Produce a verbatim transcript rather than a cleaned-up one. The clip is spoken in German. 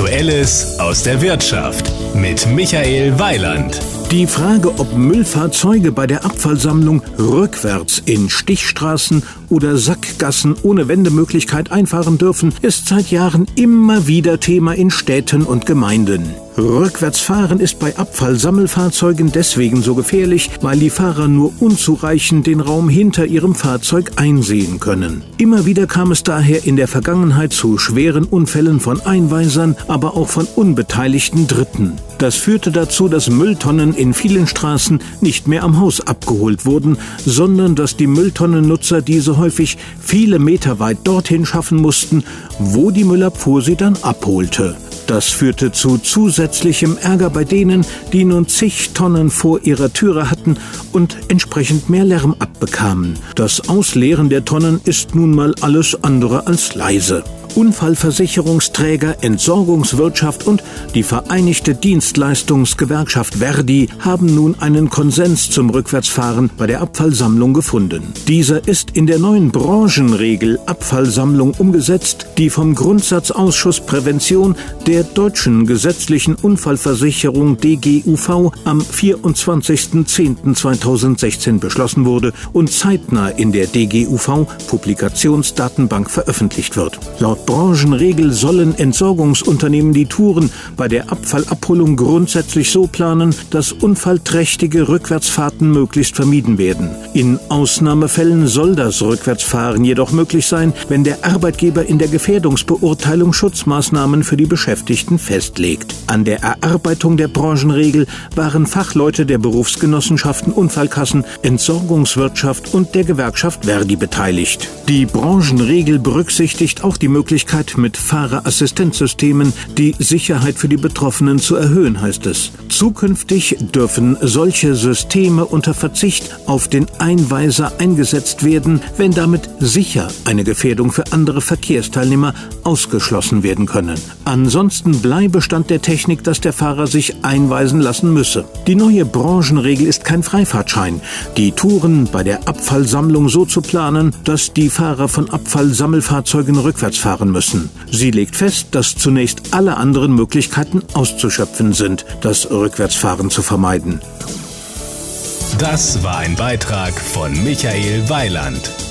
Aktuelles aus der Wirtschaft mit Michael Weiland. Die Frage, ob Müllfahrzeuge bei der Abfallsammlung rückwärts in Stichstraßen oder Sackgassen ohne Wendemöglichkeit einfahren dürfen, ist seit Jahren immer wieder Thema in Städten und Gemeinden. Rückwärtsfahren ist bei Abfallsammelfahrzeugen deswegen so gefährlich, weil die Fahrer nur unzureichend den Raum hinter ihrem Fahrzeug einsehen können. Immer wieder kam es daher in der Vergangenheit zu schweren Unfällen von Einweisern, aber auch von unbeteiligten Dritten. Das führte dazu, dass Mülltonnen in vielen Straßen nicht mehr am Haus abgeholt wurden, sondern dass die Mülltonnennutzer diese häufig viele Meter weit dorthin schaffen mussten, wo die Müllabfuhr sie dann abholte. Das führte zu zusätzlichem Ärger bei denen, die nun zig Tonnen vor ihrer Türe hatten und entsprechend mehr Lärm abbekamen. Das Ausleeren der Tonnen ist nun mal alles andere als leise. Unfallversicherungsträger, Entsorgungswirtschaft und die Vereinigte Dienstleistungsgewerkschaft Verdi haben nun einen Konsens zum Rückwärtsfahren bei der Abfallsammlung gefunden. Dieser ist in der neuen Branchenregel Abfallsammlung umgesetzt, die vom Grundsatzausschuss Prävention der Deutschen Gesetzlichen Unfallversicherung D G U V am vierundzwanzigsten zehnten zweitausendsechzehn beschlossen wurde und zeitnah in der D G U V Publikationsdatenbank veröffentlicht wird. Laut Branchenregel sollen Entsorgungsunternehmen die Touren bei der Abfallabholung grundsätzlich so planen, dass unfallträchtige Rückwärtsfahrten möglichst vermieden werden. In Ausnahmefällen soll das Rückwärtsfahren jedoch möglich sein, wenn der Arbeitgeber in der Gefährdungsbeurteilung Schutzmaßnahmen für die Beschäftigten festlegt. An der Erarbeitung der Branchenregel waren Fachleute der Berufsgenossenschaften, Unfallkassen, Entsorgungswirtschaft und der Gewerkschaft Verdi beteiligt. Die Branchenregel berücksichtigt auch die Möglichkeit, mit Fahrerassistenzsystemen die Sicherheit für die Betroffenen zu erhöhen, heißt es. Zukünftig dürfen solche Systeme unter Verzicht auf den Einweiser eingesetzt werden, wenn damit sicher eine Gefährdung für andere Verkehrsteilnehmer ausgeschlossen werden können. Ansonsten bleibe Stand der Technik, dass der Fahrer sich einweisen lassen müsse. Die neue Branchenregel ist kein Freifahrtschein. Die Touren bei der Abfallsammlung so zu planen, dass die Fahrer von Abfallsammelfahrzeugen rückwärts fahren müssen. Sie legt fest, dass zunächst alle anderen Möglichkeiten auszuschöpfen sind, das Rückwärtsfahren zu vermeiden. Das war ein Beitrag von Michael Weiland.